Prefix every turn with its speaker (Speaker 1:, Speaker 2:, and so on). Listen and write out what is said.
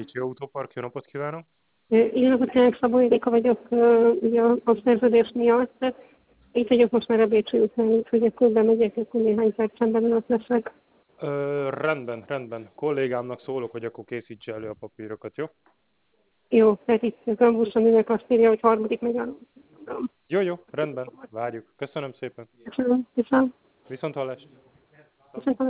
Speaker 1: Ricsi Autópark, jó napot kívánok!
Speaker 2: Jó napot kívánok, Szabó Érika vagyok, ugye a szerződés miatt. Itt vagyok most már a Bécsi után, úgyhogy akkor bemegyek, akkor néhány percen belül ott leszek.
Speaker 1: Rendben. Kollégámnak szólok, hogy akkor készítse elő a papírokat, jó?
Speaker 2: Jó, tehát itt az ambuszon ülök, azt írja, hogy harmadik megálló.
Speaker 1: Jó, rendben, várjuk. Köszönöm szépen.
Speaker 2: Köszönöm.
Speaker 1: Viszont hallásra.
Speaker 2: Viszont